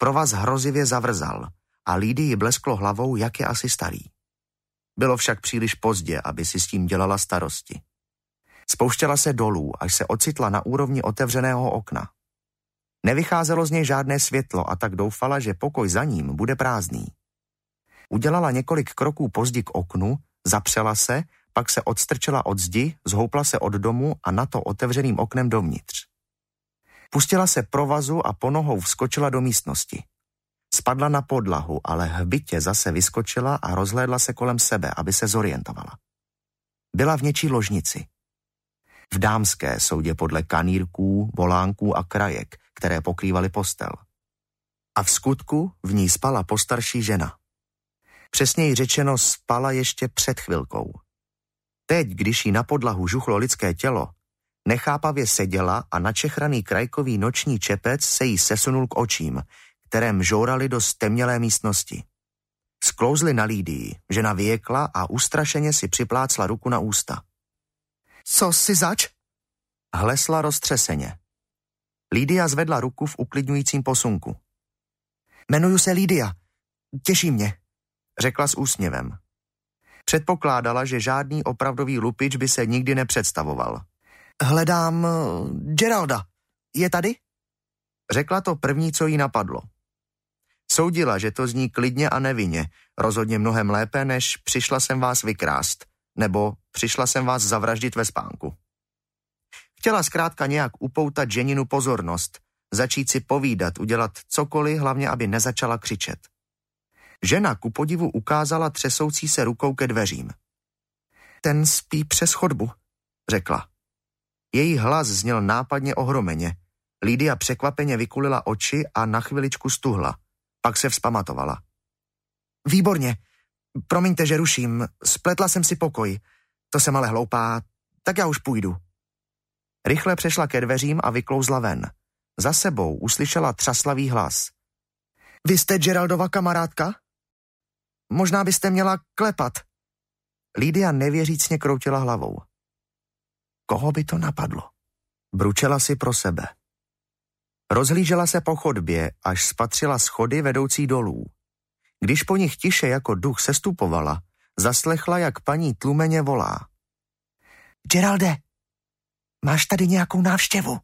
Provaz hrozivě zavrzal a Lidii blesklo hlavou, jak je asi starý. Bylo však příliš pozdě, aby si s tím dělala starosti. Spouštěla se dolů, až se ocitla na úrovni otevřeného okna. Nevycházelo z něj žádné světlo a tak doufala, že pokoj za ním bude prázdný. Udělala několik kroků pozdě k oknu, zapřela se, pak se odstrčila od zdi, zhoupla se od domu a na to otevřeným oknem dovnitř. Pustila se provazu a ponohou vskočila do místnosti. Spadla na podlahu, ale hbitě zase vyskočila a rozhlédla se kolem sebe, aby se zorientovala. Byla v něčí ložnici. V dámské soudě podle kanírků, volánků a krajek, které pokrývaly postel. A v skutku v ní spala postarší žena. Přesněji řečeno spala ještě před chvilkou. Teď, když jí na podlahu žuchlo lidské tělo, nechápavě seděla a načechraný krajkový noční čepec se jí sesunul k očím, které mžouraly do stemnělé místnosti. Sklouzly na Lidii, žena vyjekla a ustrašeně si připlácla ruku na ústa. Co jsi zač? Hlesla roztřeseně. Lidia zvedla ruku v uklidňujícím posunku. Jmenuju se Lidia. Těší mě, řekla s úsměvem. Předpokládala, že žádný opravdový lupič by se nikdy nepředstavoval. Hledám Geralda. Je tady? Řekla to první, co jí napadlo. Soudila, že to zní klidně a nevinně, rozhodně mnohem lépe, než přišla jsem vás vykrást, nebo přišla jsem vás zavraždit ve spánku. Chtěla zkrátka nějak upoutat ženinu pozornost, začít si povídat, udělat cokoliv, hlavně aby nezačala křičet. Žena ku podivu ukázala třesoucí se rukou ke dveřím. Ten spí přes chodbu, řekla. Její hlas zněl nápadně ohromeně. Lidia překvapeně vykulila oči a na chviličku stuhla. Pak se vzpamatovala. Výborně. Promiňte, že ruším. Spletla jsem si pokoj. To jsem ale hloupá. Tak já už půjdu. Rychle přešla ke dveřím a vyklouzla ven. Za sebou uslyšela třaslavý hlas. Vy jste Geraldova kamarádka? Možná byste měla klepat. Lidia nevěřícně kroutila hlavou. Koho by to napadlo? Bručela si pro sebe. Rozhlížela se po chodbě, až spatřila schody vedoucí dolů. Když po nich tiše jako duch sestupovala, zaslechla, jak paní tlumeně volá. Geralde, máš tady nějakou návštěvu?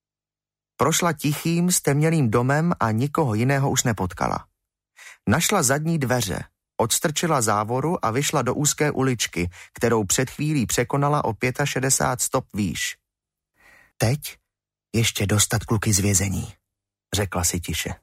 Prošla tichým, stemnělým domem a nikoho jiného už nepotkala. Našla zadní dveře, odstrčila závoru a vyšla do úzké uličky, kterou před chvílí překonala o 65 stop výš. Teď ještě dostat kluky z vězení, řekla si tiše.